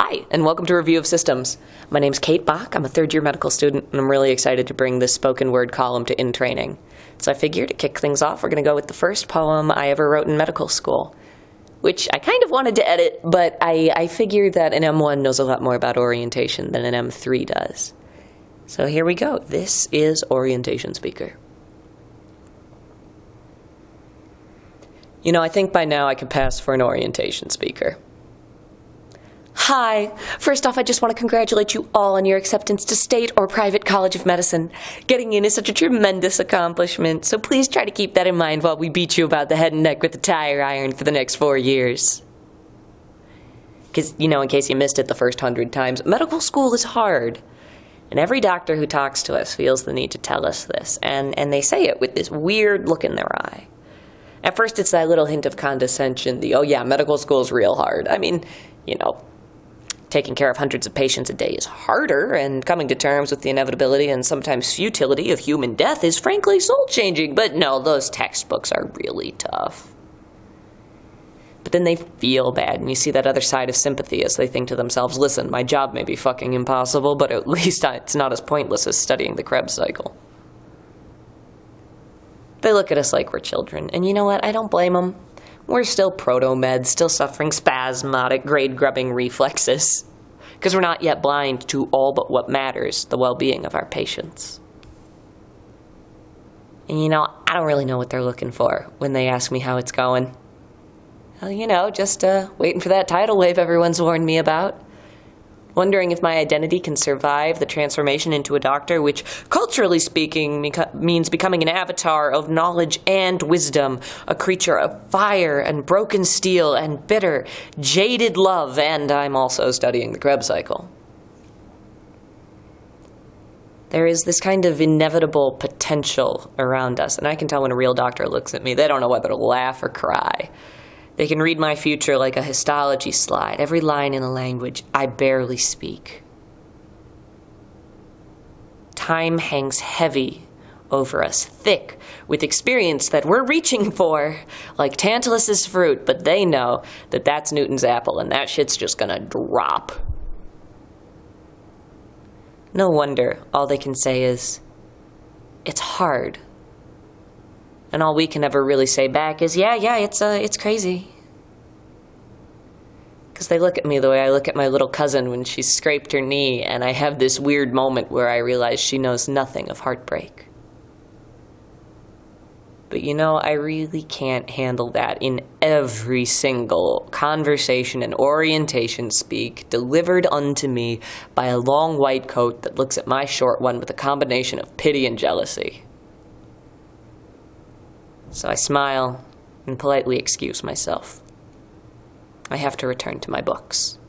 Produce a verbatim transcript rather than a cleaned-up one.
Hi, and welcome to Review of Systems. My name's Kate Bach. I'm a third-year medical student, and I'm really excited to bring this spoken word column to In Training. So I figured to kick things off, we're going to go with the first poem I ever wrote in medical school, which I kind of wanted to edit, but I, I figured that an M one knows a lot more about orientation than an M three does. So here we go. This is Orientation Speaker. You know, I think by now I could pass for an orientation speaker. Hi. First off, I just want to congratulate you all on your acceptance to State or Private College of Medicine. Getting in is such a tremendous accomplishment, so please try to keep that in mind while we beat you about the head and neck with a tire iron for the next four years. Because, you know, in case you missed it the first hundred times, medical school is hard. And every doctor who talks to us feels the need to tell us this, and, and they say it with this weird look in their eye. At first, it's that little hint of condescension, the, oh yeah, medical school is real hard. I mean, you know, taking care of hundreds of patients a day is harder, and coming to terms with the inevitability and sometimes futility of human death is frankly soul-changing. But no, those textbooks are really tough. But then they feel bad, and you see that other side of sympathy as they think to themselves, listen, my job may be fucking impossible, but at least it's not as pointless as studying the Krebs cycle. They look at us like we're children, and you know what? I don't blame them. We're still proto-meds, still suffering spasmodic grade-grubbing reflexes, because we're not yet blind to all but what matters, the well-being of our patients. And you know, I don't really know what they're looking for when they ask me how it's going. Well, you know, just uh, waiting for that tidal wave everyone's warned me about. Wondering if my identity can survive the transformation into a doctor, which, culturally speaking, meca- means becoming an avatar of knowledge and wisdom, a creature of fire and broken steel and bitter, jaded love, and I'm also studying the Krebs cycle. There is this kind of inevitable potential around us, and I can tell when a real doctor looks at me, they don't know whether to laugh or cry. They can read my future like a histology slide, every line in a language I barely speak. Time hangs heavy over us, thick with experience that we're reaching for, like Tantalus's fruit, but they know that that's Newton's apple, and that shit's just gonna drop. No wonder all they can say is, it's hard. And all we can ever really say back is, yeah, yeah, it's uh, it's crazy. Because they look at me the way I look at my little cousin when she scraped her knee, and I have this weird moment where I realize she knows nothing of heartbreak. But you know, I really can't handle that in every single conversation and orientation speak delivered unto me by a long white coat that looks at my short one with a combination of pity and jealousy. So I smile and politely excuse myself. I have to return to my books.